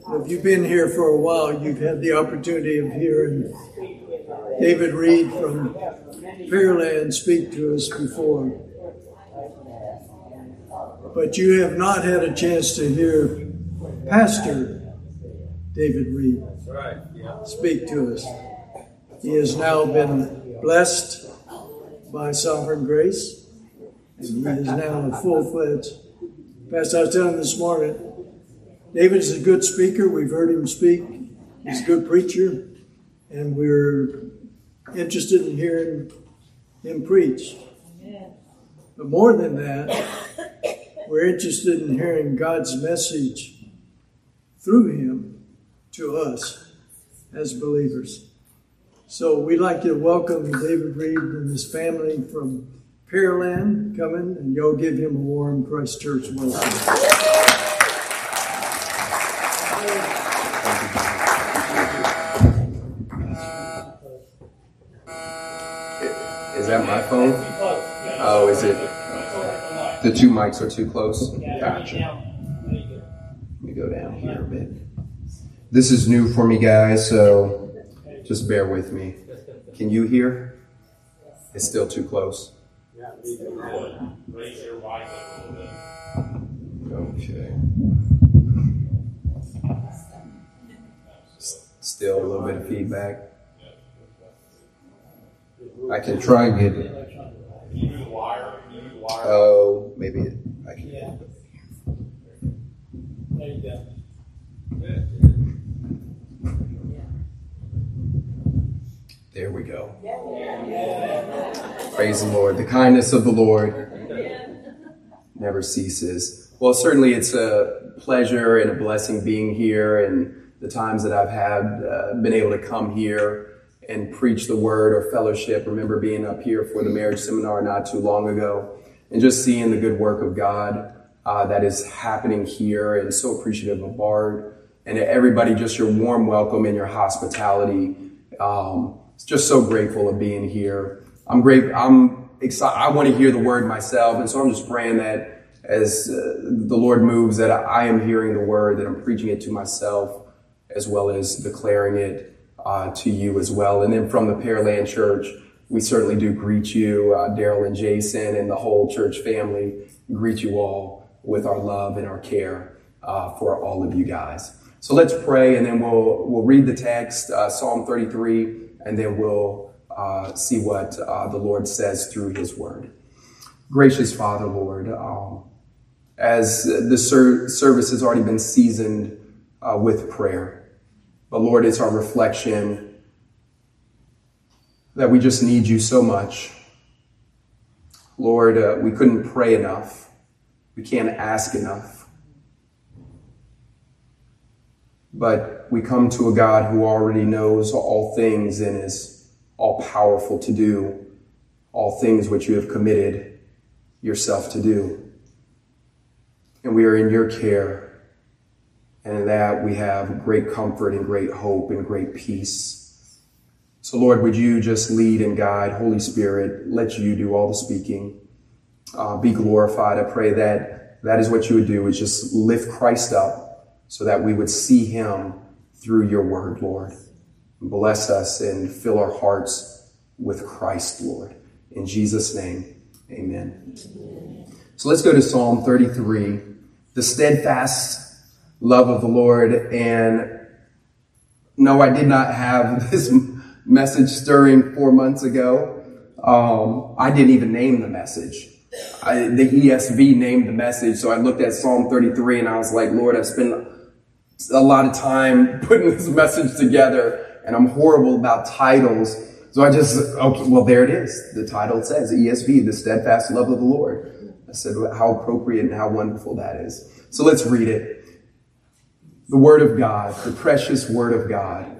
If you've been here for a while, you've had the opportunity of hearing David Reed from Pearland speak to us before. But you have not had a chance to hear Pastor David Reed speak to us. He has now been blessed by sovereign grace, and he is now a full-fledged pastor. I was telling him this morning, David is a good speaker. We've heard him speak. He's a good preacher, and we're interested in hearing him preach. But more than that, we're interested in hearing God's message through him to us as believers. So we'd like to welcome David Reed and his family from Pearland coming, and y'all give him a warm Christ Church welcome. Is that my phone? Oh, is it? The two mics are too close? Gotcha. Let me go down here a bit. This is new for me, guys, so just bear with me. Can you hear? It's still too close. Okay. Still a little bit of feedback. I can try and get it. Oh, maybe I can. Yeah. There you go. There we go. Praise the Lord. The kindness of the Lord never ceases. Well, certainly it's a pleasure and a blessing being here, and the times that I've had been able to come here and preach the word or fellowship. Remember being up here for the marriage seminar not too long ago and just seeing the good work of God that is happening here, and so appreciative of Bart and everybody, just your warm welcome and your hospitality. Just so grateful of being here. I'm excited. I want to hear the word myself, and so I'm just praying that as the Lord moves, that I am hearing the word, that I'm preaching it to myself as well as declaring it to you as well. And then from the Pearland Church, we certainly do greet you, Daryl and Jason and the whole church family, greet you all with our love and our care for all of you guys. So let's pray, and then we'll read the text, Psalm 33, and then we'll see what the Lord says through his word. Gracious Father, Lord, as the service has already been seasoned with prayer, but Lord, it's our reflection that we just need you so much. Lord, we couldn't pray enough. We can't ask enough. But we come to a God who already knows all things and is all powerful to do all things which you have committed yourself to do. And we are in your care. And in that we have great comfort and great hope and great peace. So Lord, would you just lead and guide? Holy Spirit, let you do all the speaking. Be glorified. I pray that that is what you would do, is just lift Christ up so that we would see him through your word, Lord. Bless us and fill our hearts with Christ, Lord. In Jesus' name, amen. So let's go to Psalm 33, the steadfast love of the Lord. And no, I did not have this message stirring 4 months ago. I didn't even name the message. The ESV named the message. So I looked at Psalm 33 and I was like, Lord, I've spent a lot of time putting this message together, and I'm horrible about titles. So I just, okay, well, there it is. The title says ESV, the steadfast love of the Lord. I said, how appropriate and how wonderful that is. So let's read it. The word of God, the precious word of God,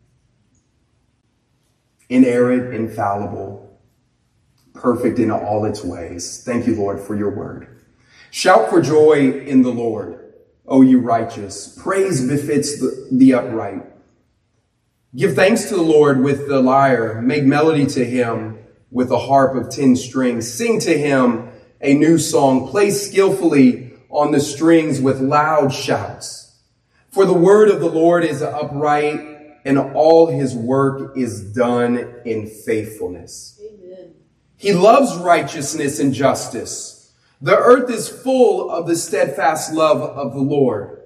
inerrant, infallible, perfect in all its ways. Thank you, Lord, for your word. Shout for joy in the Lord, O you righteous. Praise befits the upright. Give thanks to the Lord with the lyre. Make melody to him with a harp of 10 strings. Sing to him a new song. Play skillfully on the strings with loud shouts. For the word of the Lord is upright, and all his work is done in faithfulness. Amen. He loves righteousness and justice. The earth is full of the steadfast love of the Lord.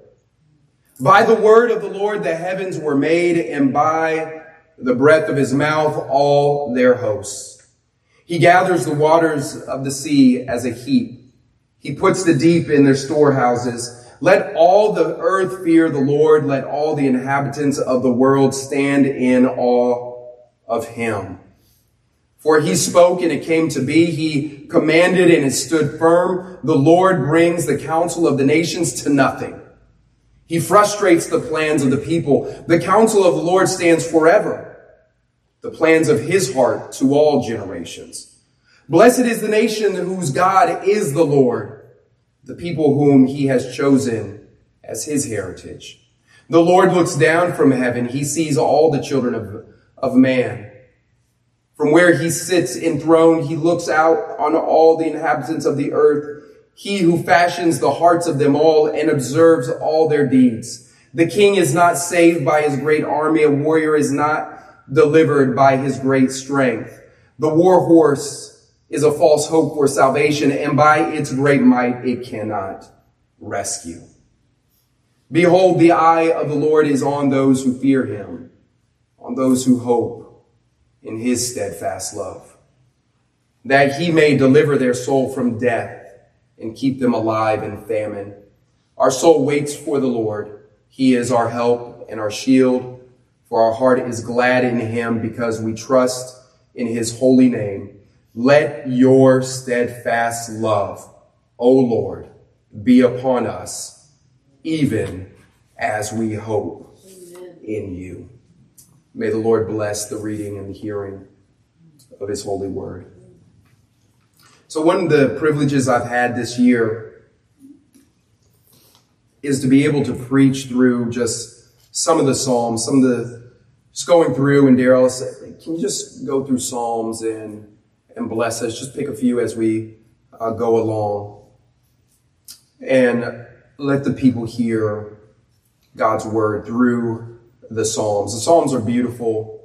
By the word of the Lord the heavens were made, and by the breath of his mouth all their hosts. He gathers the waters of the sea as a heap. He puts the deep in their storehouses. Let all the earth fear the Lord. Let all the inhabitants of the world stand in awe of him. For he spoke and it came to be. He commanded and it stood firm. The Lord brings the counsel of the nations to nothing. He frustrates the plans of the people. The counsel of the Lord stands forever. The plans of his heart to all generations. Blessed is the nation whose God is the Lord, the people whom he has chosen as his heritage. The Lord looks down from heaven. He sees all the children of man. From where he sits enthroned, he looks out on all the inhabitants of the earth. He who fashions the hearts of them all and observes all their deeds. The king is not saved by his great army. A warrior is not delivered by his great strength. The war horse is a false hope for salvation, and by its great might it cannot rescue. Behold, the eye of the Lord is on those who fear him, on those who hope in his steadfast love, that he may deliver their soul from death and keep them alive in famine. Our soul waits for the Lord. He is our help and our shield, for our heart is glad in him because we trust in his holy name. Let your steadfast love, O Lord, be upon us, even as we hope in you. May the Lord bless the reading and the hearing of his holy word. So one of the privileges I've had this year is to be able to preach through just some of the Psalms, just going through, and Daryl said, can you just go through Psalms and bless us? Just pick a few as we go along and let the people hear God's word through the Psalms. The Psalms are beautiful.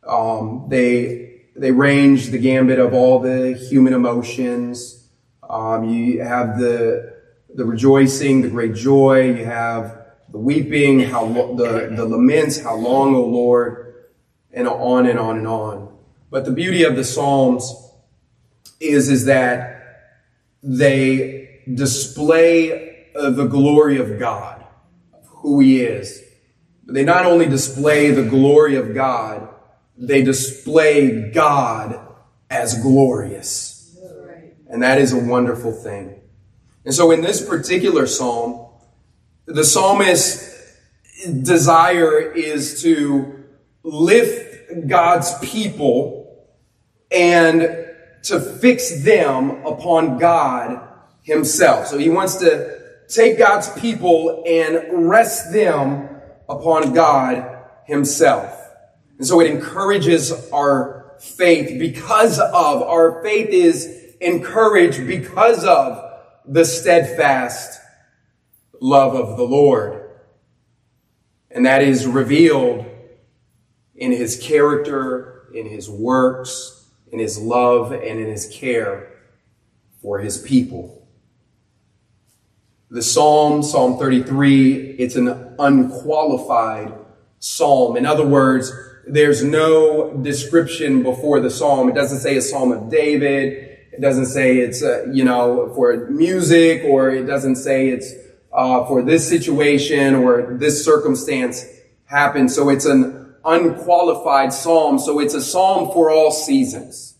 They range the gambit of all the human emotions. You have the rejoicing, the great joy. You have the weeping, the laments, how long, O Lord, and on and on and on. But the beauty of the Psalms is that they display the glory of God, of who he is. They not only display the glory of God, they display God as glorious. And that is a wonderful thing. And so in this particular psalm, the psalmist's desire is to lift God's people and to fix them upon God himself. So he wants to take God's people and rest them upon God himself. And so it encourages our faith our faith is encouraged because of the steadfast love of the Lord. And that is revealed in his character, in his works, in his love, and in his care for his people. The Psalm 33, it's an unqualified psalm. In other words, there's no description before the psalm. It doesn't say a psalm of David. It doesn't say it's, for music, or it doesn't say it's for this situation or this circumstance happened. So it's an unqualified psalm. So it's a psalm for all seasons.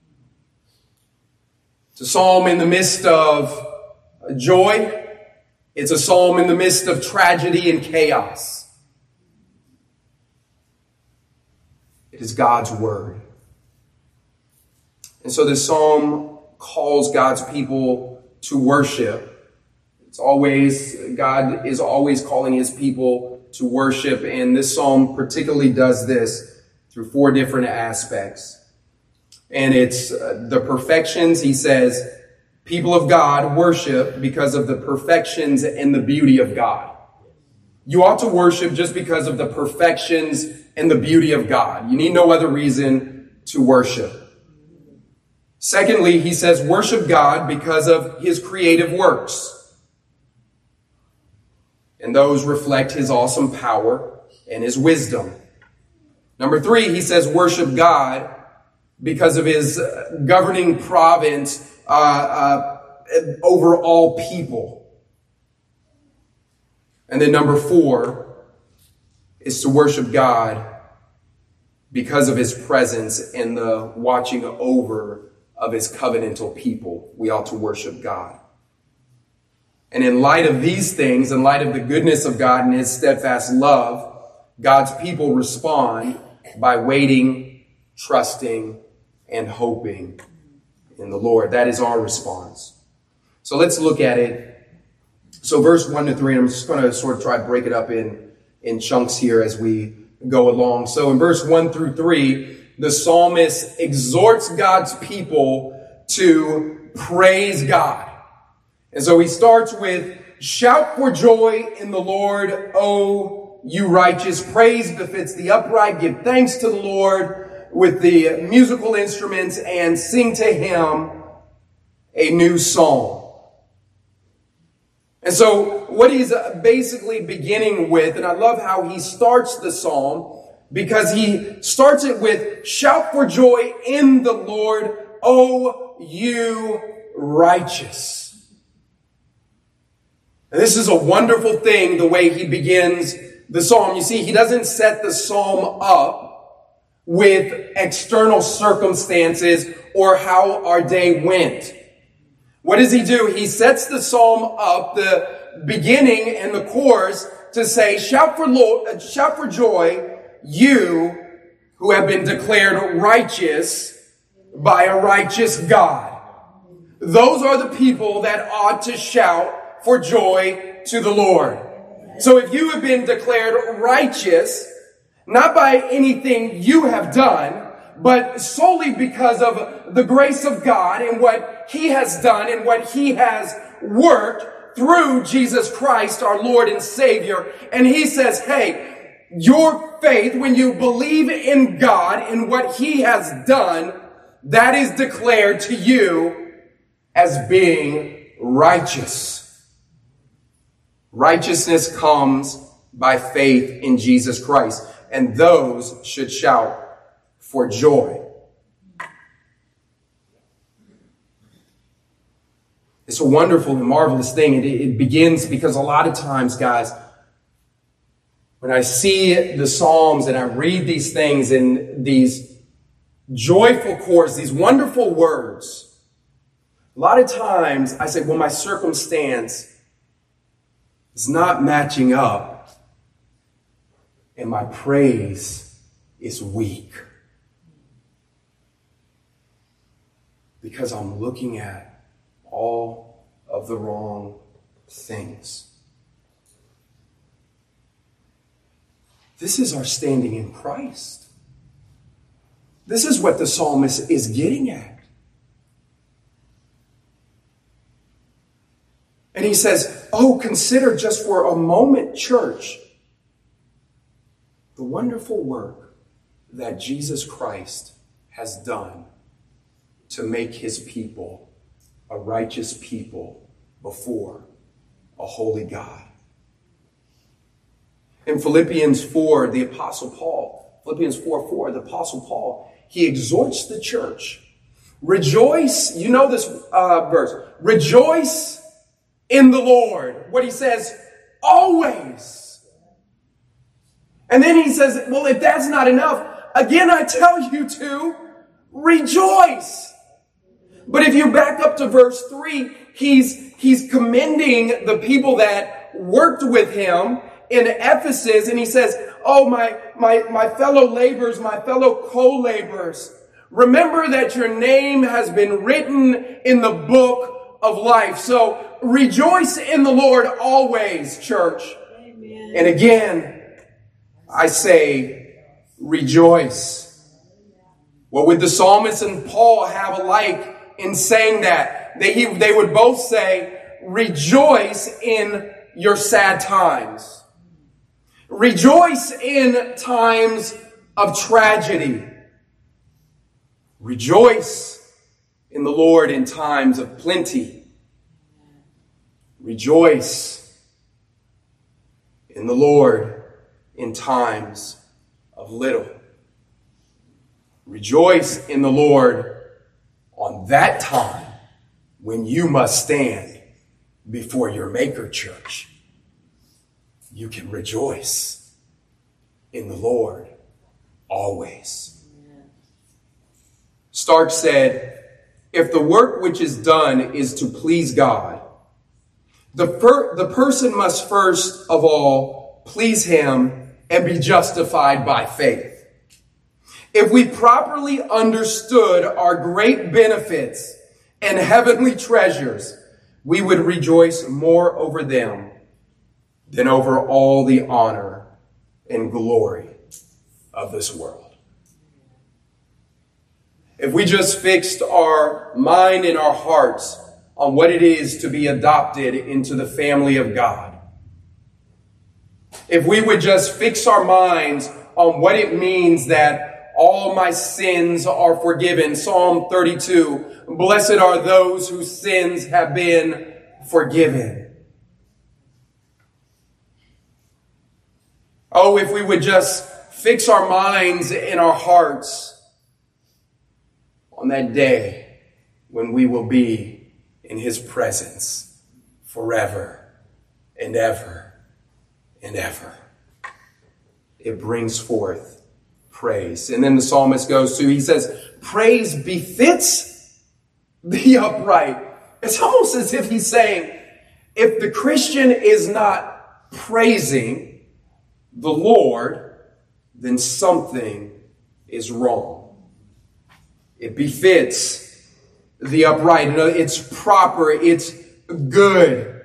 It's a psalm in the midst of joy. It's a psalm in the midst of tragedy and chaos. It is God's word. And so this psalm calls God's people to worship. God is always calling his people to worship, and this psalm particularly does this through 4 different aspects. And it's the perfections. He says, people of God worship because of the perfections and the beauty of God. You ought to worship just because of the perfections and the beauty of God. You need no other reason to worship. Secondly, he says, worship God because of his creative works. And those reflect his awesome power and his wisdom. Number three, he says, worship God because of his governing providence over all people. And then number four is to worship God because of his presence and the watching over of his covenantal people. We ought to worship God. And in light of these things, in light of the goodness of God and his steadfast love, God's people respond by waiting, trusting, and hoping in the Lord. That is our response. So let's look at it. So verse 1 to 3, I'm just going to sort of try to break it up in chunks here as we go along. So in verse 1 through 3, the psalmist exhorts God's people to praise God. And so he starts with, shout for joy in the Lord, O you righteous. Praise befits the upright. Give thanks to the Lord with the musical instruments and sing to him a new song. And so what he's basically beginning with, and I love how he starts the psalm, because he starts it with, shout for joy in the Lord, O you righteous. And this is a wonderful thing, the way he begins the psalm. You see, he doesn't set the psalm up with external circumstances or how our day went. What does he do? He sets the psalm up, the beginning and the chorus, to say, shout for joy, you who have been declared righteous by a righteous God. Those are the people that ought to shout for joy to the Lord. So if you have been declared righteous, not by anything you have done, but solely because of the grace of God and what he has done and what he has worked through Jesus Christ, our Lord and Savior. And he says, hey, your faith, when you believe in God and what he has done, that is declared to you as being righteous. Righteousness comes by faith in Jesus Christ, and those should shout for joy. It's a wonderful and marvelous thing. It begins because a lot of times, guys, when I see the Psalms and I read these things in these joyful chords, these wonderful words, a lot of times I say, well, my circumstance is not matching up and my praise is weak. Because I'm looking at all of the wrong things. This is our standing in Christ. This is what the psalmist is getting at. And he says, oh, consider just for a moment, church, the wonderful work that Jesus Christ has done to make his people a righteous people before a holy God. In Philippians 4, the Apostle Paul, Philippians 4:4, the Apostle Paul, he exhorts the church. Rejoice, you know this verse. Rejoice in the Lord. What he says, always. And then he says, well, if that's not enough, again I tell you to rejoice. But if you back up to verse 3, he's commending the people that worked with him in Ephesus, and he says, oh, my fellow laborers, my fellow co-laborers, remember that your name has been written in the book of life. So rejoice in the Lord always, church. Amen. And again, I say, rejoice. What would the psalmist and Paul have alike in saying that? They would both say, rejoice in your sad times. Rejoice in times of tragedy. Rejoice in the Lord in times of plenty. Rejoice in the Lord in times of little. Rejoice in the Lord on that time when you must stand before your Maker, church. You can rejoice in the Lord always. Stark said, if the work which is done is to please God, the person must first of all please him and be justified by faith. If we properly understood our great benefits and heavenly treasures, we would rejoice more over them than over all the honor and glory of this world. If we just fixed our mind and our hearts on what it is to be adopted into the family of God, if we would just fix our minds on what it means that all my sins are forgiven, Psalm 32, blessed are those whose sins have been forgiven. Oh, if we would just fix our minds and our hearts on that day when we will be in his presence forever and ever and ever. It brings forth praise. And then the psalmist goes to, he says, praise befits the upright. It's almost as if he's saying, if the Christian is not praising the Lord, then something is wrong. It befits the upright. It's proper. It's good.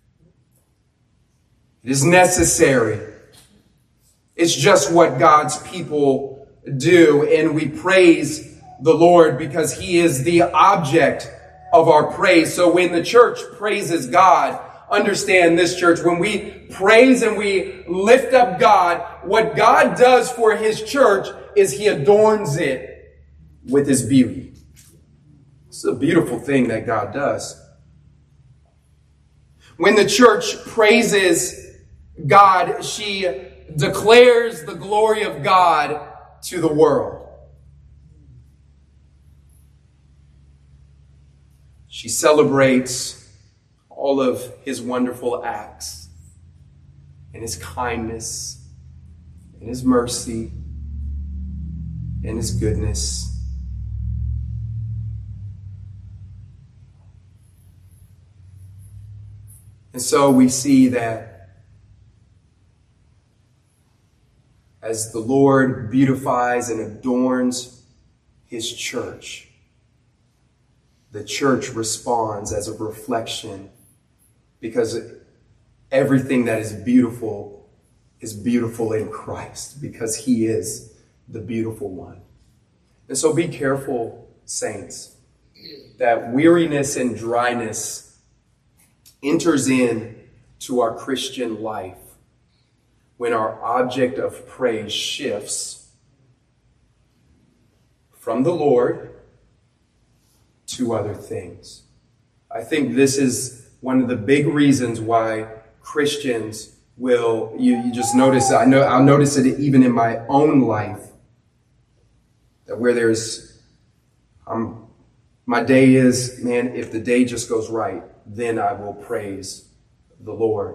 It is necessary. It's just what God's people do. And we praise the Lord because he is the object of our praise. So when the church praises God, understand this, church, when we praise and we lift up God, what God does for his church is he adorns it with his beauty. It's a beautiful thing that God does. When the church praises God, she declares the glory of God to the world. She celebrates all of his wonderful acts and his kindness and his mercy and his goodness. And so we see that as the Lord beautifies and adorns his church, the church responds as a reflection, because everything that is beautiful in Christ, because he is the beautiful one. And so be careful, saints, that weariness and dryness enters in to our Christian life when our object of praise shifts from the Lord to other things. I think this is one of the big reasons why Christians will, you just notice, I'll notice it even in my own life, that where there's, my day is, man, if the day just goes right, then I will praise the Lord.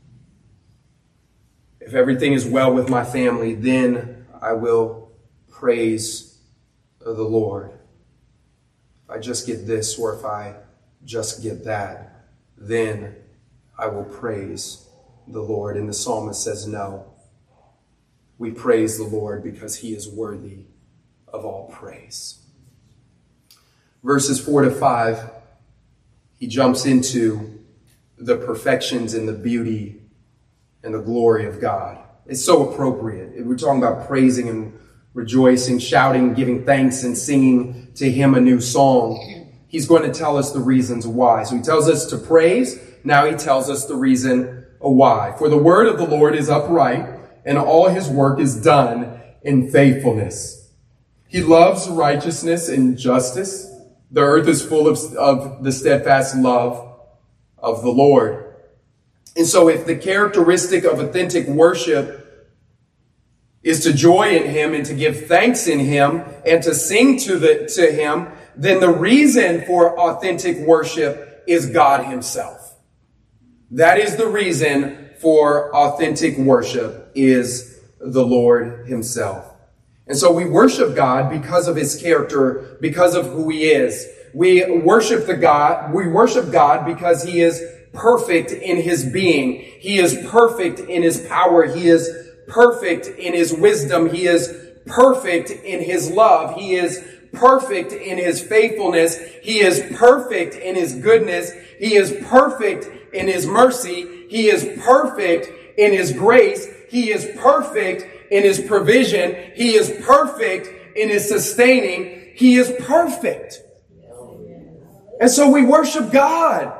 If everything is well with my family, then I will praise the Lord. If I just get this, or if I just get that, then I will praise the Lord. And the psalmist says, no, we praise the Lord because he is worthy of all praise. Verses 4-5, he jumps into the perfections and the beauty and the glory of God. It's so appropriate. We're talking about praising and rejoicing, shouting, giving thanks, and singing to him a new song. He's going to tell us the reasons why. So he tells us to praise. Now he tells us the reason why. For the word of the Lord is upright. and all his work is done in faithfulness. He loves righteousness and justice. The earth is full of the steadfast love of the Lord. And so if the characteristic of authentic worship is to joy in him and to give thanks in him and to sing to him, then the reason for authentic worship is God himself. That is the reason for authentic worship, is the Lord himself. And so we worship God because of his character, because of who he is. We worship God because he is perfect in his being. He is perfect in his power. He is perfect in his wisdom. He is perfect in his love. He is perfect in his faithfulness. He is perfect in his goodness. He is perfect in his mercy. He is perfect in his grace. He is perfect in his provision. He is perfect in his sustaining. He is perfect. And so we worship God.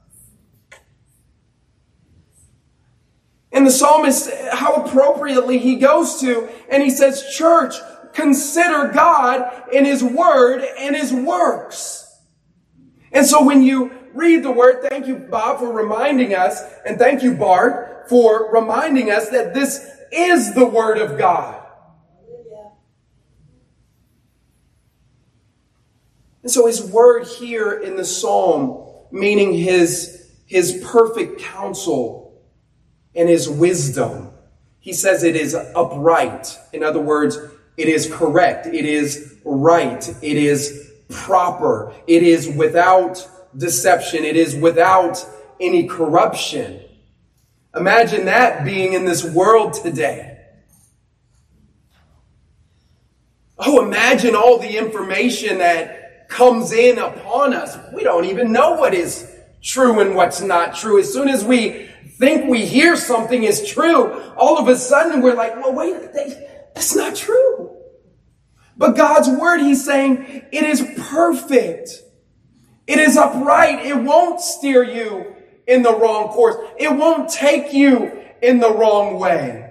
And the psalmist, how appropriately he goes to, and he says, church, consider God in his word and his works. And so when you read the word, thank you, Bob, for reminding us, and thank you, Bart, for reminding us that this is the word of God. And so his word here in the psalm, meaning his perfect counsel and his wisdom, he says it is upright. In other words, it is correct. It is right. It is proper. It is without deception. It is without any corruption. Imagine that being in this world today. Oh, imagine all the information that comes in upon us. We don't even know what is true and what's not true. As soon as we think we hear something is true, all of a sudden we're like, well, wait, that's not true. But God's word, he's saying, it is perfect. It is upright. It won't steer you in the wrong course. It won't take you in the wrong way.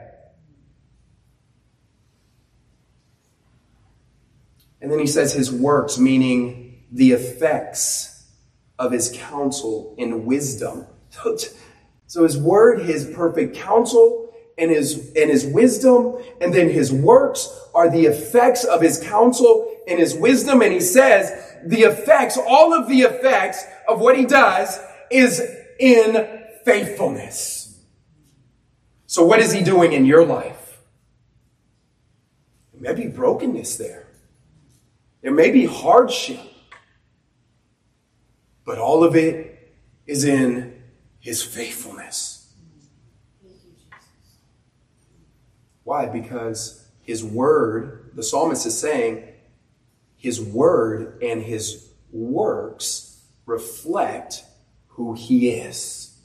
And then he says his works, meaning the effects of his counsel and wisdom. So his word, his perfect counsel, and his wisdom, and then his works are the effects of his counsel and his wisdom. And he says the effects, all of the effects of what he does is in faithfulness. So what is he doing in your life? There may be brokenness there. There may be hardship. But all of it is in his faithfulness. Why? Because his word, the psalmist is saying, his word and his works reflect who he is.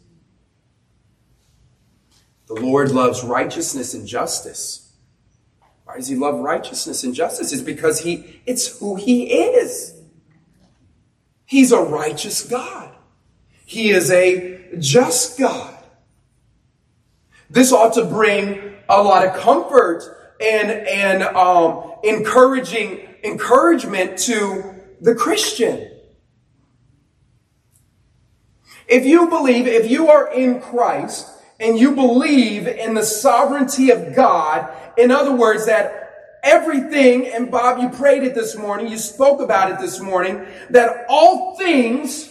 The Lord loves righteousness and justice. Why does he love righteousness and justice? It's because it's who he is. He's a righteous God. He is a just God. This ought to bring a lot of comfort and encouragement to the Christian. If you are in Christ and you believe in the sovereignty of God, in other words, that everything, and Bob, you prayed it this morning, you spoke about it this morning, that all things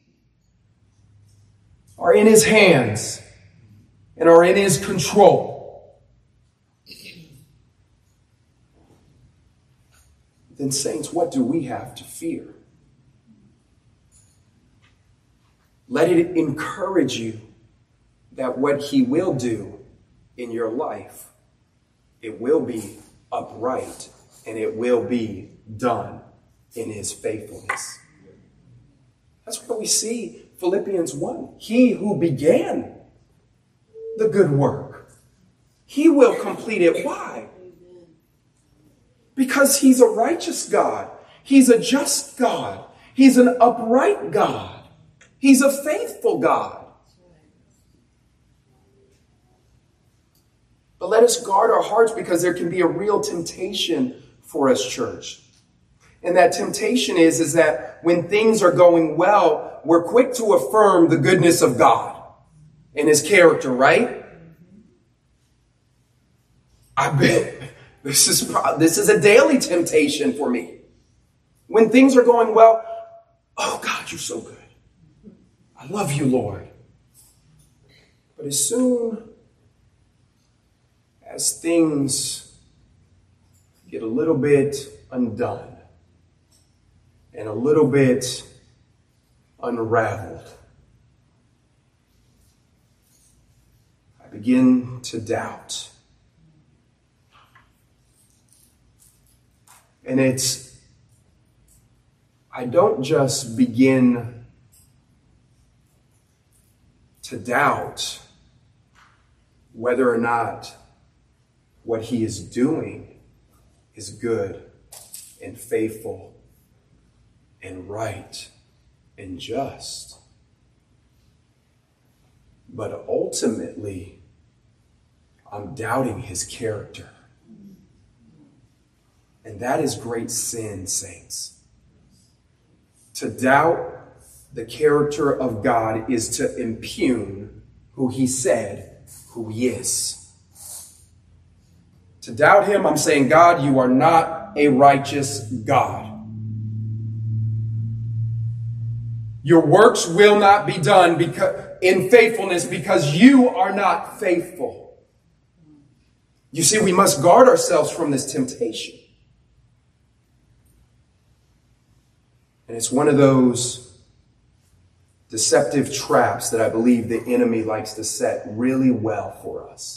are in his hands and are in his control. Then, saints, what do we have to fear? Let it encourage you that what he will do in your life, it will be upright and it will be done in his faithfulness. That's what we see Philippians 1. He who began the good work, he will complete it. Why? Because he's a righteous God. He's a just God. He's an upright God. He's a faithful God. But let us guard our hearts, because there can be a real temptation for us, church. And that temptation is that when things are going well, we're quick to affirm the goodness of God and his character, right? I bet this is a daily temptation for me. When things are going well, oh God, you're so good. I love you, Lord. But as soon as things get a little bit undone and a little bit unraveled, I begin to doubt. And I don't just begin to doubt whether or not what he is doing is good and faithful and right and just. But ultimately, I'm doubting his character. And that is great sin, saints. To doubt the character of God is to impugn who he said who he is. To doubt him, I'm saying, God, you are not a righteous God. Your works will not be done in faithfulness because you are not faithful. You see, we must guard ourselves from this temptation. And it's one of those deceptive traps that I believe the enemy likes to set really well for us.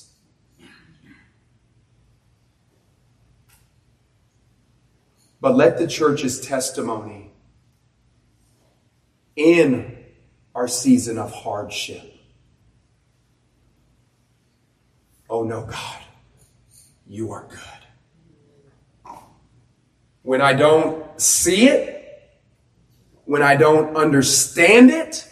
But let the church's testimony in our season of hardship. Oh no, God, you are good. When I don't see it, when I don't understand it,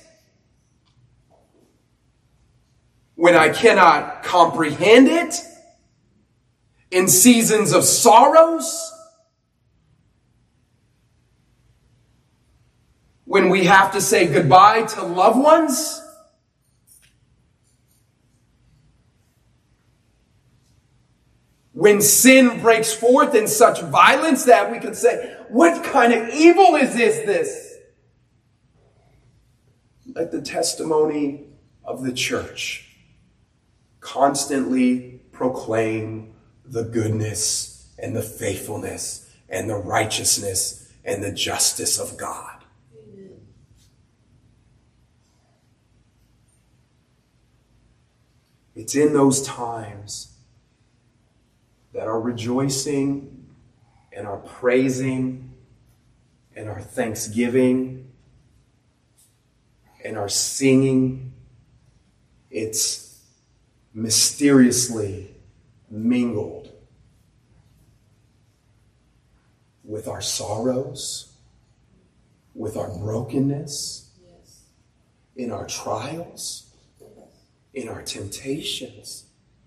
when I cannot comprehend it, in seasons of sorrows, when we have to say goodbye to loved ones, when sin breaks forth in such violence that we can say, what kind of evil is this? Let the testimony of the church constantly proclaim the goodness and the faithfulness and the righteousness and the justice of God. Amen. It's in those times that our rejoicing and our praising and our thanksgiving and our singing, it's mysteriously mingled with our sorrows, with our brokenness, yes, in our trials, yes, in our temptations.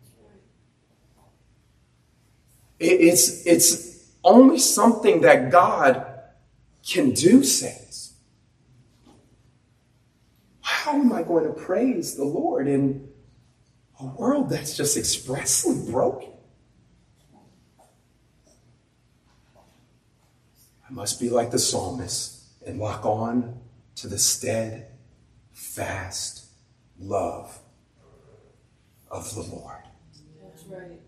It's only something that God can do, saints. How am I going to praise the Lord in a world that's just expressly broken? I must be like the psalmist and lock on to the steadfast love of the Lord. That's right.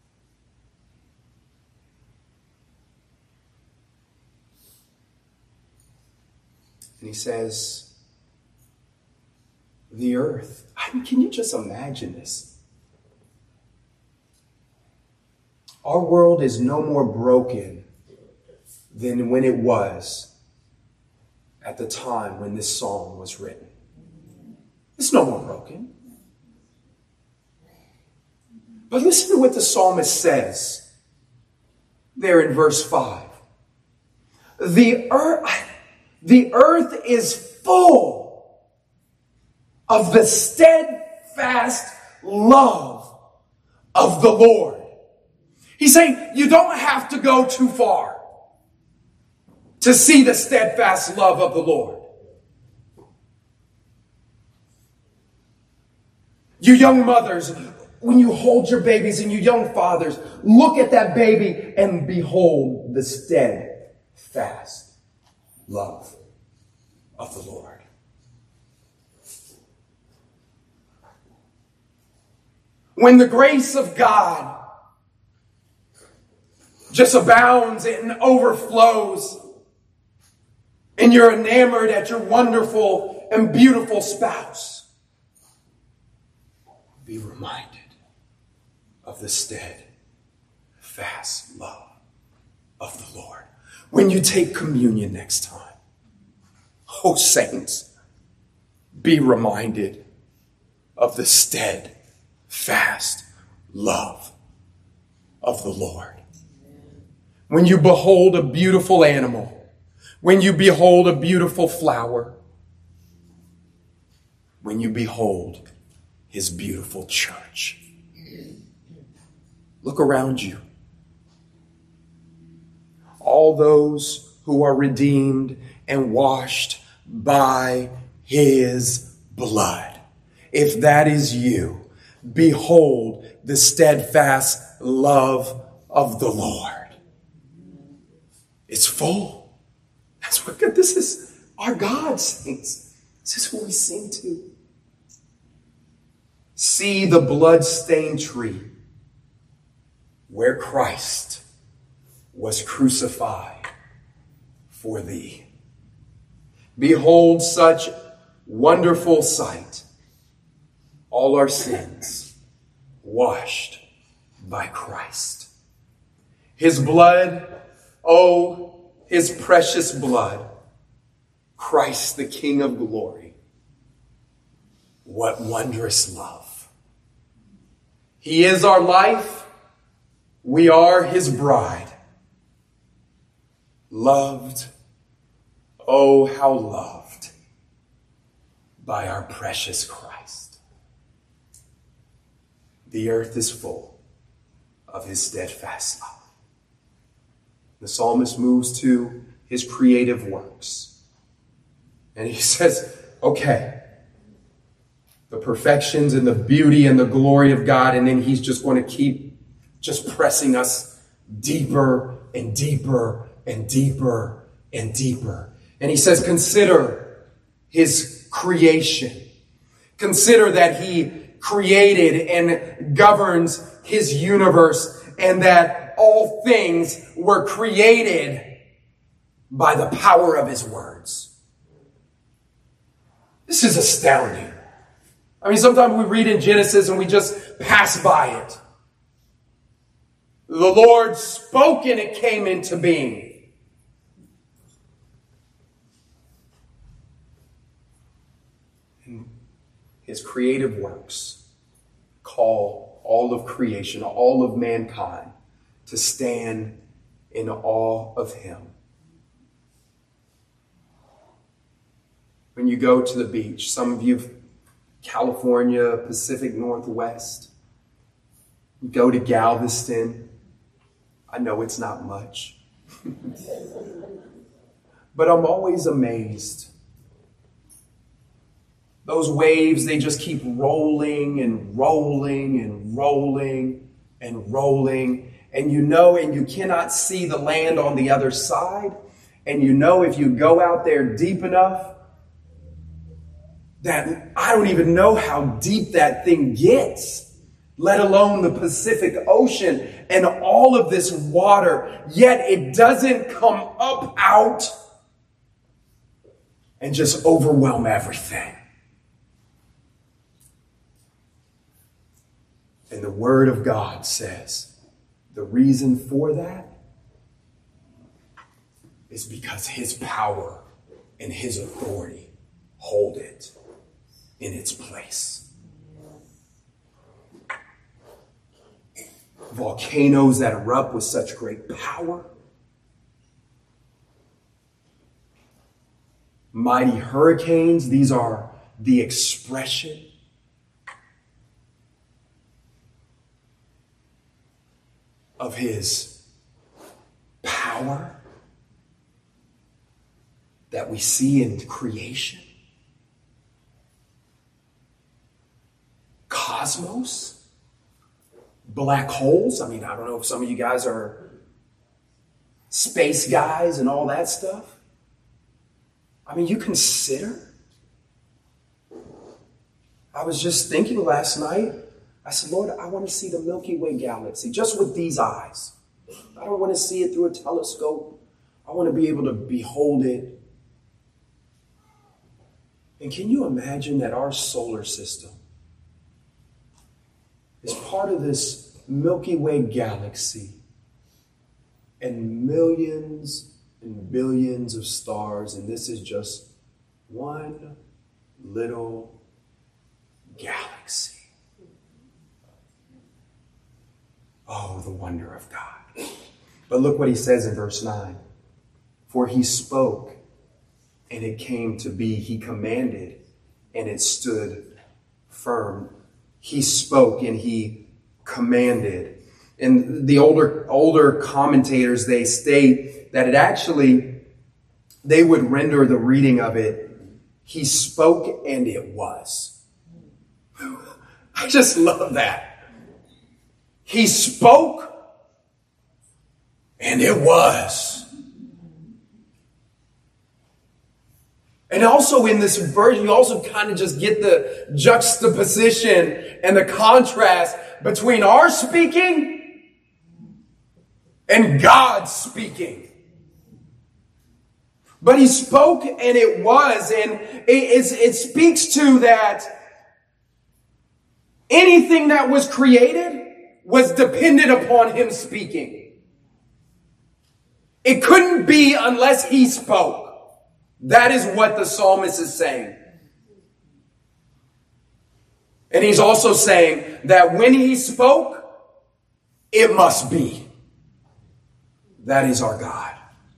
And he says, the earth. I mean, can you just imagine this? Our world is no more broken than when it was at the time when this song was written. It's no more broken. But listen to what the psalmist says there in verse 5. The earth is full of the steadfast love of the Lord. He's saying you don't have to go too far to see the steadfast love of the Lord. You young mothers, when you hold your babies, and you young fathers, look at that baby and behold the steadfast love of the Lord. When the grace of God just abounds and overflows, and you're enamored at your wonderful and beautiful spouse, be reminded of the steadfast love of the Lord. When you take communion next time, oh saints, be reminded of the steadfast love of the Lord. When you behold a beautiful animal, when you behold a beautiful flower, when you behold his beautiful church, look around you. All those who are redeemed and washed by his blood. If that is you, behold the steadfast love of the Lord. It's full. That's what God, this is our God, saints. This is who we sing to. See the blood-stained tree where Christ was crucified for thee. Behold such wonderful sight. All our sins washed by Christ. His blood, oh, his precious blood. Christ, the King of glory. What wondrous love. He is our life. We are his bride. Loved, oh, how loved by our precious Christ. The earth is full of his steadfast love. The psalmist moves to his creative works. And he says, okay, the perfections and the beauty and the glory of God. And then he's just going to keep just pressing us deeper and deeper and deeper and deeper. And he says, consider his creation. Consider that he created and governs his universe, and that all things were created by the power of his words. This is astounding. I mean, sometimes we read in Genesis and we just pass by it. The Lord spoke and it came into being. And his creative works call all of creation, all of mankind, to stand in awe of him. When you go to the beach, some of you, California, Pacific Northwest, you go to Galveston. I know it's not much. But I'm always amazed. Those waves, they just keep rolling and rolling and rolling and rolling. And you know, and you cannot see the land on the other side. And you know, if you go out there deep enough, that I don't even know how deep that thing gets, let alone the Pacific Ocean and all of this water. Yet it doesn't come up out and just overwhelm everything. And the Word of God says the reason for that is because his power and his authority hold it in its place. Volcanoes that erupt with such great power. Mighty hurricanes, these are the expression of his power that we see in creation? Cosmos? Black holes? I mean, I don't know if some of you guys are space guys and all that stuff. I mean, you consider. I was just thinking last night, I said, Lord, I want to see the Milky Way galaxy just with these eyes. I don't want to see it through a telescope. I want to be able to behold it. And can you imagine that our solar system is part of this Milky Way galaxy and millions and billions of stars, and this is just one little galaxy. Oh, the wonder of God. But look what he says in verse 9. For he spoke, and it came to be. He commanded, and it stood firm. He spoke, and he commanded. And the older commentators, they state that it actually, they would render the reading of it, he spoke, and it was. I just love that. He spoke, and it was. And also in this verse, you also kind of just get the juxtaposition and the contrast between our speaking and God speaking. But he spoke, and it was. And it speaks to that anything that was created was dependent upon him speaking. It couldn't be unless he spoke. That is what the psalmist is saying. And he's also saying that when he spoke, it must be. That is our God.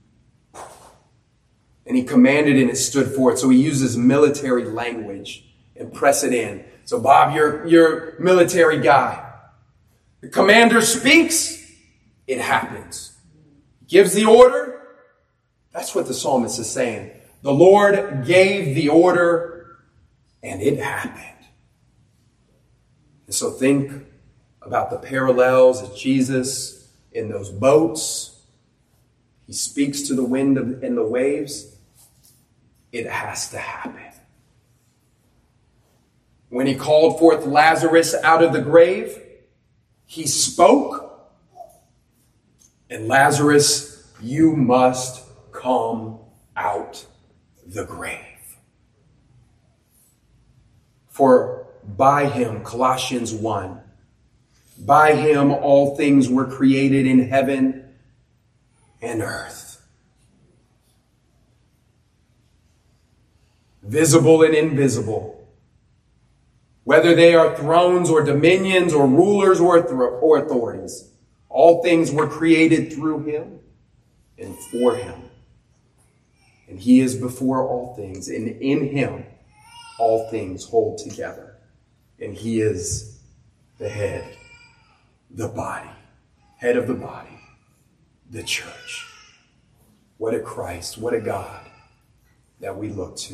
And he commanded, and it stood forth. So he uses military language and press it in. So Bob, you're military guy. The commander speaks, it happens. Gives the order. That's what the psalmist is saying. The Lord gave the order, and it happened. And so think about the parallels of Jesus in those boats. He speaks to the wind and the waves. It has to happen. When he called forth Lazarus out of the grave, he spoke, and Lazarus, you must come out the grave. For by him, Colossians 1, by him all things were created in heaven and earth, visible and invisible, whether they are thrones or dominions or rulers or authorities. All things were created through him and for him. And he is before all things, and in him all things hold together. And he is the head, the body, head of the body, the church. What a Christ, what a God that we look to.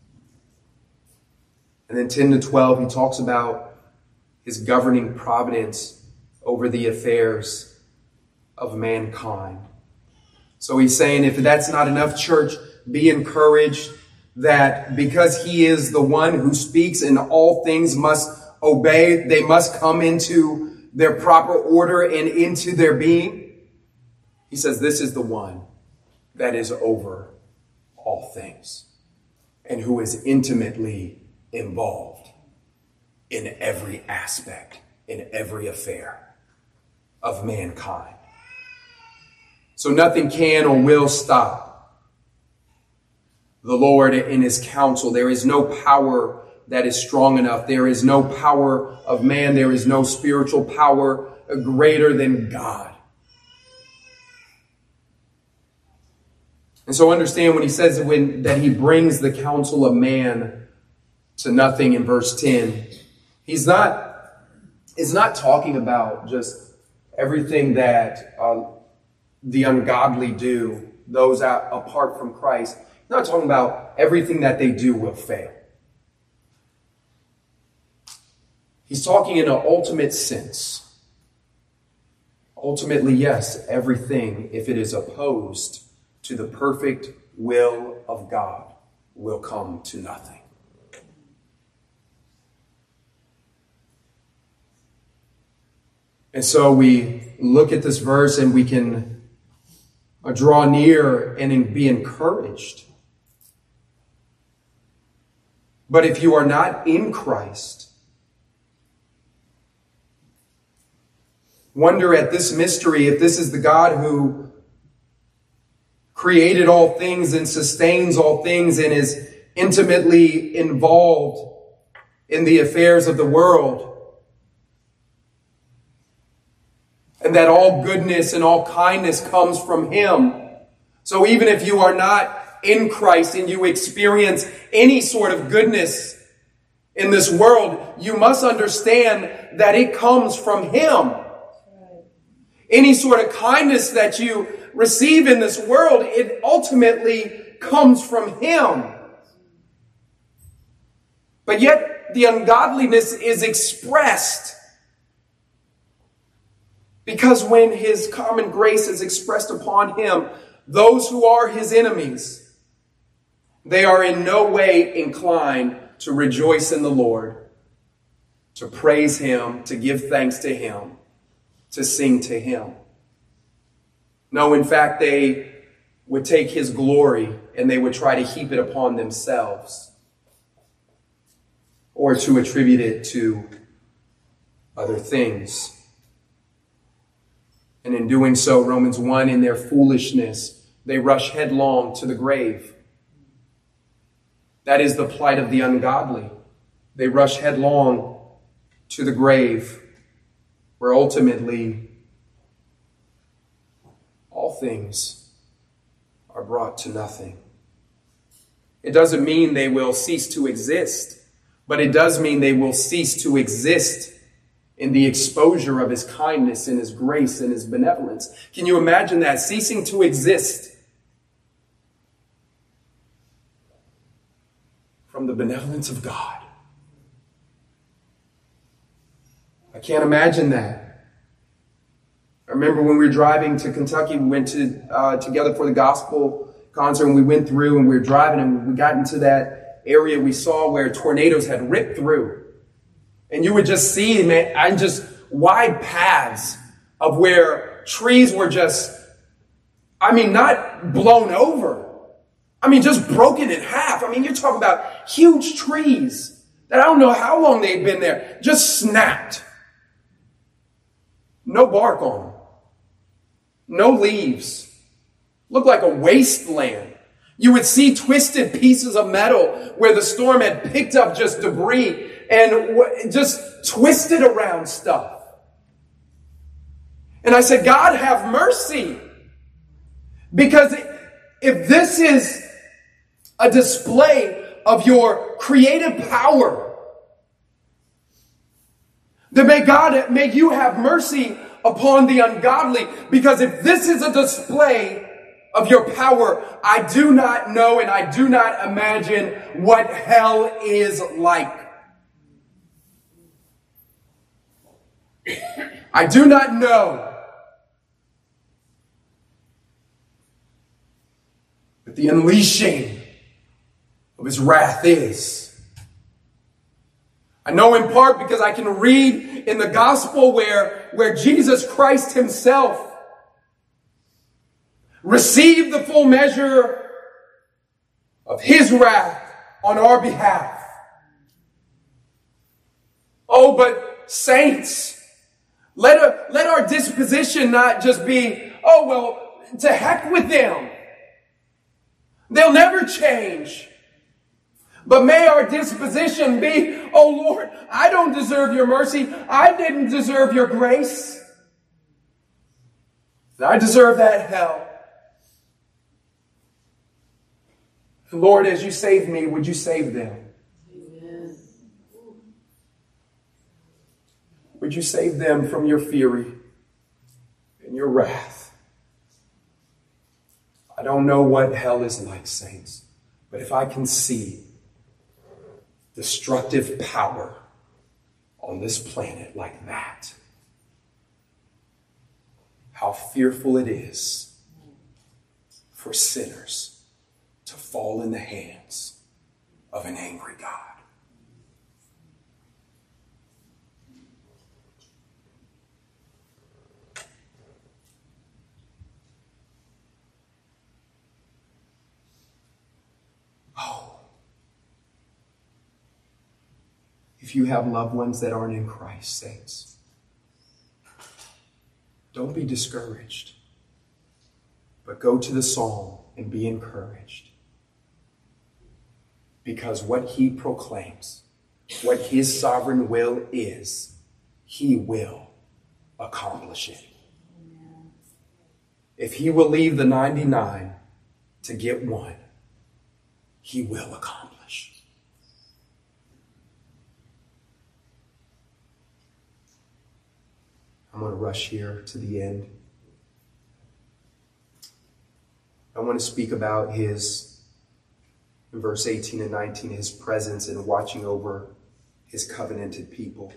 And then 10 to 12, he talks about his governing providence over the affairs of mankind. So he's saying, if that's not enough, church, be encouraged that because he is the one who speaks and all things must obey, they must come into their proper order and into their being. He says, this is the one that is over all things and who is intimately involved in every aspect, in every affair of mankind. So nothing can or will stop the Lord in his counsel. There is no power that is strong enough. There is no power of man. There is no spiritual power greater than God. And so understand when he says that he brings the counsel of man to nothing in verse 10, he's not talking about just everything that the ungodly do, those apart from Christ. He's not talking about everything that they do will fail. He's talking in an ultimate sense. Ultimately, yes, everything, if it is opposed to the perfect will of God, will come to nothing. And so we look at this verse and we can draw near and be encouraged. But if you are not in Christ, wonder at this mystery if this is the God who created all things and sustains all things and is intimately involved in the affairs of the world. And that all goodness and all kindness comes from Him. So even if you are not in Christ and you experience any sort of goodness in this world, you must understand that it comes from Him. Any sort of kindness that you receive in this world, it ultimately comes from Him. But yet the ungodliness is expressed. Because when His common grace is expressed upon Him, those who are His enemies, they are in no way inclined to rejoice in the Lord, to praise Him, to give thanks to Him, to sing to Him. No, in fact, they would take His glory and they would try to heap it upon themselves or to attribute it to other things. And in doing so, Romans 1, in their foolishness, they rush headlong to the grave. That is the plight of the ungodly. They rush headlong to the grave, where ultimately all things are brought to nothing. It doesn't mean they will cease to exist, but it does mean they will cease to exist in the exposure of His kindness and His grace and His benevolence. Can you imagine that? Ceasing to exist from the benevolence of God. I can't imagine that. I remember when we were driving to Kentucky, we went to together for the gospel concert, and we went through and we were driving and we got into that area we saw where tornadoes had ripped through. And you would just see, man, just wide paths of where trees were just, not blown over. Just broken in half. You're talking about huge trees that I don't know how long they'd been there. Just snapped. No bark on them. No leaves. Looked like a wasteland. You would see twisted pieces of metal where the storm had picked up just debris and just twisted around stuff. And I said, God, have mercy. Because if this is a display of your creative power, then may you have mercy upon the ungodly. Because if this is a display of your power, I do not know and I do not imagine what hell is like. I do not know. But the unleashing of His wrath is. I know in part because I can read in the gospel where Jesus Christ Himself received the full measure of His wrath on our behalf. Oh, but saints, let our disposition not just be, oh, well, to heck with them. They'll never change. But may our disposition be, oh, Lord, I don't deserve your mercy. I didn't deserve your grace. I deserve that hell. Lord, as you saved me, would you save them? Amen. Would you save them from your fury? and your wrath. I don't know what hell is like, saints, but if I can see destructive power on this planet like that, how fearful it is for sinners to fall in the hands of an angry God. If you have loved ones that aren't in Christ, saints, don't be discouraged, but go to the psalm and be encouraged. Because what he proclaims, what his sovereign will is, he will accomplish it. If he will leave the 99 to get one, he will accomplish. I'm going to rush here to the end. I want to speak about his, in verse 18 and 19, his presence in watching over his covenanted people.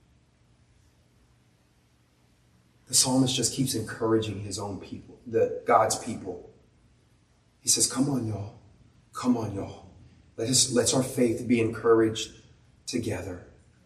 The psalmist just keeps encouraging his own people, God's people. He says, come on, y'all. Come on, y'all. Let's our faith be encouraged together.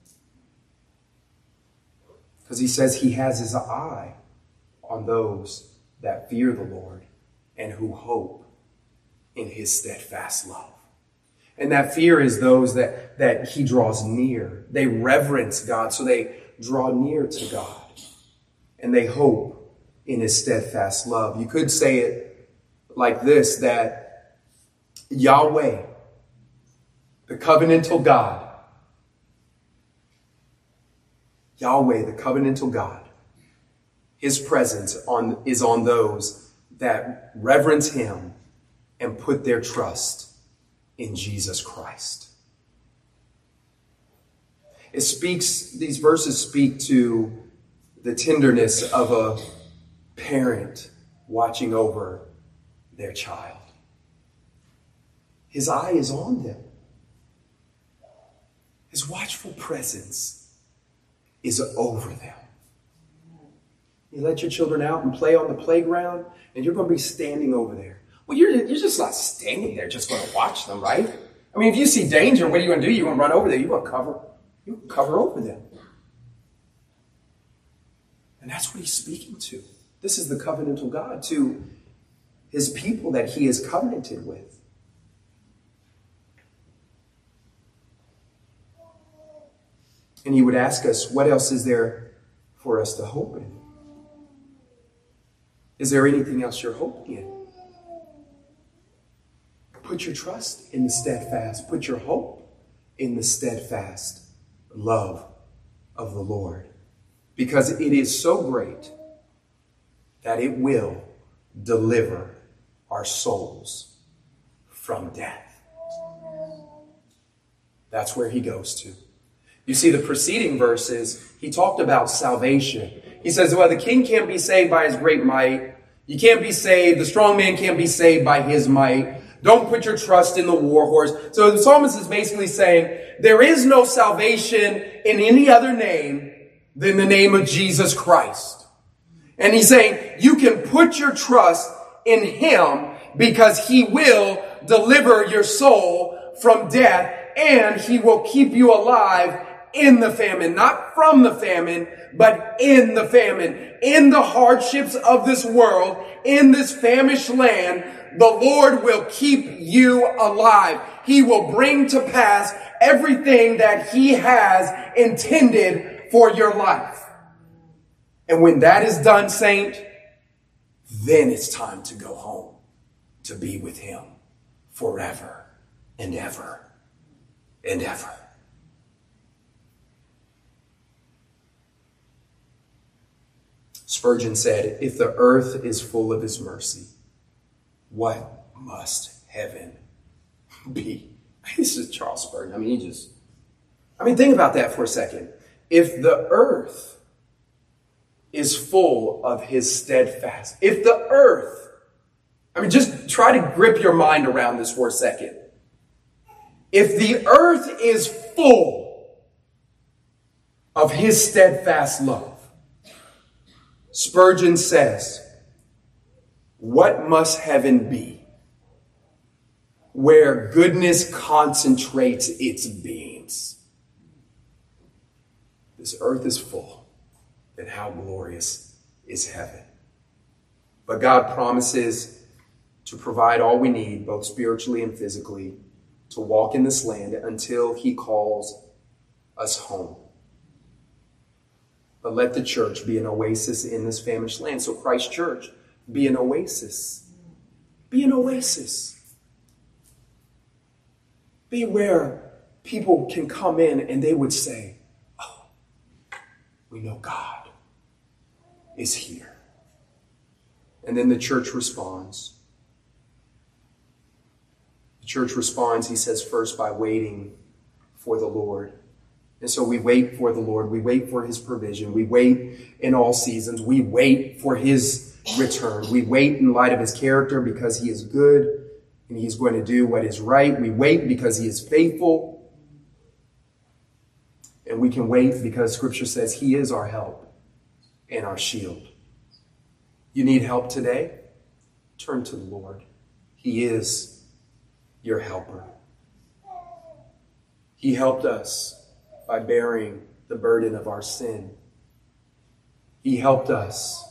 Because he says he has his eye on those that fear the Lord and who hope in his steadfast love. And that fear is those that he draws near. They reverence God, so they draw near to God. And they hope in his steadfast love. You could say it like this, that Yahweh, the covenantal God, Yahweh, the covenantal God, his presence is on those that reverence him and put their trust in Jesus Christ. These verses speak to the tenderness of a parent watching over their child. His eye is on them. His watchful presence is over them. You let your children out and play on the playground, and you're going to be standing over there. Well, you're just not standing there just going to watch them, right? I mean, if you see danger, what are you going to do? You're going to run over there. You're going to cover over them. And that's what he's speaking to. This is the covenantal God to his people that he is covenanted with. And he would ask us, what else is there for us to hope in? Is there anything else you're hoping in? Put your trust in the steadfast. Put your hope in the steadfast love of the Lord. Because it is so great that it will deliver our souls from death. That's where he goes to. You see, the preceding verses, he talked about salvation. He says, well, the king can't be saved by his great might. You can't be saved. The strong man can't be saved by his might. Don't put your trust in the war horse. So the psalmist is basically saying, there is no salvation in any other name than the name of Jesus Christ. And he's saying, you can put your trust in him because he will deliver your soul from death and he will keep you alive in the famine, not from the famine, but in the famine, in the hardships of this world, in this famished land, the Lord will keep you alive. He will bring to pass everything that he has intended for your life. And when that is done, saint, then it's time to go home to be with him forever and ever and ever. Spurgeon said, if the earth is full of his mercy, what must heaven be? This is Charles Spurgeon. Think about that for a second. If the earth is full of his steadfast. If the earth, just try to grip your mind around this for a second. If the earth is full of his steadfast love, Spurgeon says, what must heaven be where goodness concentrates its beams? This earth is full, and how glorious is heaven. But God promises to provide all we need, both spiritually and physically, to walk in this land until he calls us home. But let the church be an oasis in this famished land. So Christ Church, be an oasis. Be an oasis. Be where people can come in and they would say, oh, we know God is here. And then the church responds. The church responds, he says, first by waiting for the Lord. And so we wait for the Lord. We wait for his provision. We wait in all seasons. We wait for his return. We wait in light of his character because he is good and he's going to do what is right. We wait because he is faithful. And we can wait because Scripture says he is our help and our shield. You need help today? Turn to the Lord. He is your helper. He helped us by bearing the burden of our sin. He helped us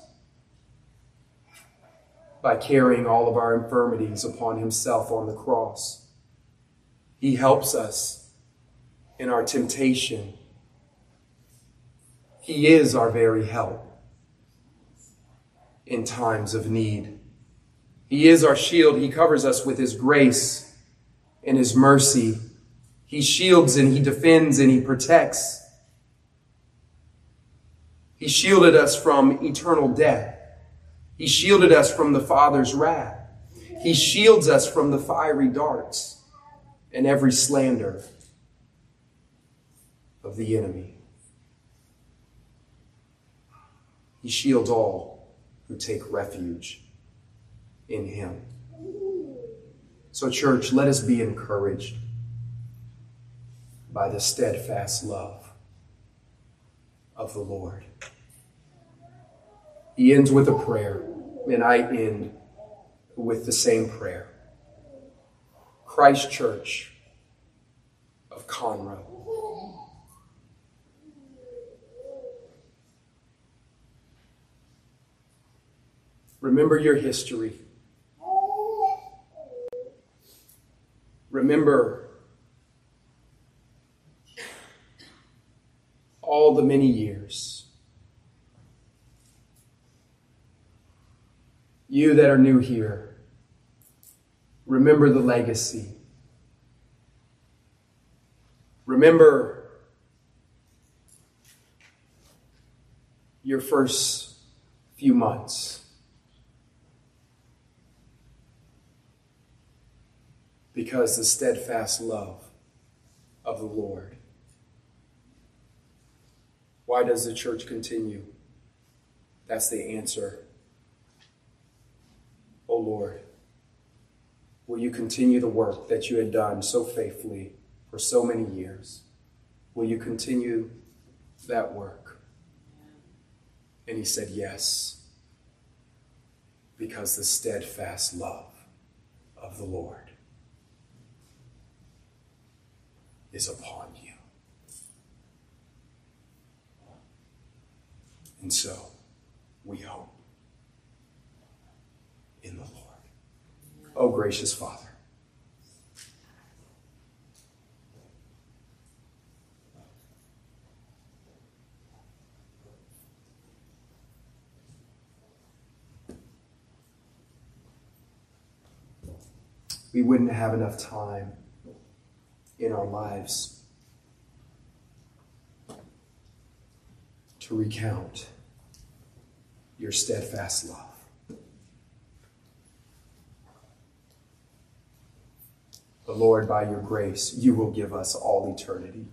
by carrying all of our infirmities upon himself on the cross. He helps us in our temptation. He is our very help in times of need. He is our shield. He covers us with his grace and his mercy. He shields and he defends and he protects. He shielded us from eternal death. He shielded us from the Father's wrath. He shields us from the fiery darts and every slander of the enemy. He shields all who take refuge in him. So, church, let us be encouraged by the steadfast love of the Lord. He ends with a prayer, and I end with the same prayer. Christ Church of Conroe. Remember your history. Remember all the many years. You that are new here, remember the legacy. Remember your first few months. Because the steadfast love of the Lord. Why does the church continue? That's the answer. Oh Lord, will you continue the work that you had done so faithfully for so many years? Will you continue that work? And he said, yes, because the steadfast love of the Lord is upon you. And so we hope in the Lord. Oh, gracious Father, we wouldn't have enough time in our lives to recount your steadfast love. But Lord, by your grace, you will give us all eternity.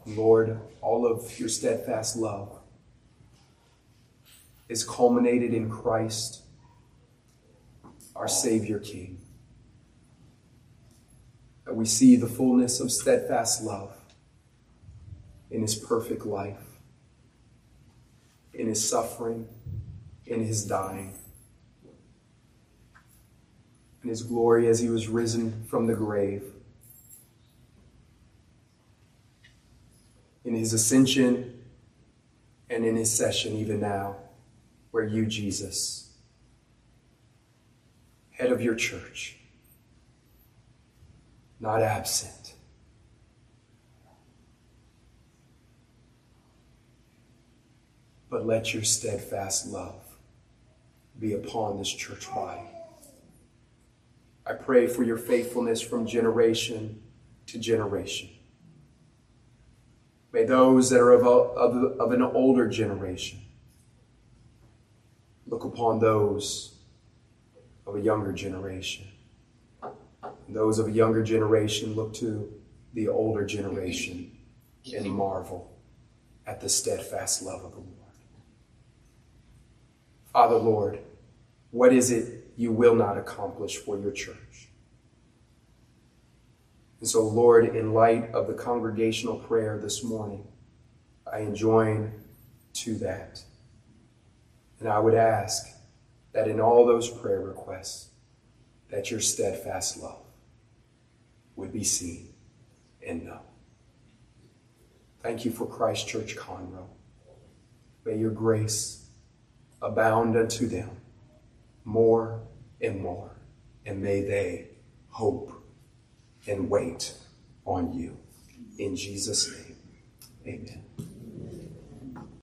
Lord, all of your steadfast love is culminated in Christ, our Savior King. That we see the fullness of steadfast love in his perfect life, in his suffering, in his dying, in his glory as he was risen from the grave, in his ascension, and in his session even now, where you, Jesus, head of your church, not absent, but let your steadfast love be upon this church body. I pray for your faithfulness from generation to generation. May those that are of an older generation look upon those of a younger generation. And those of a younger generation look to the older generation and marvel at the steadfast love of the Lord. Father, Lord, what is it you will not accomplish for your church? And so, Lord, in light of the congregational prayer this morning, I enjoin to that. And I would ask that in all those prayer requests, that your steadfast love would be seen and known. Thank you for Christ Church Conroe. May your grace abound unto them more and more, and may they hope and wait on you. In Jesus' name, amen.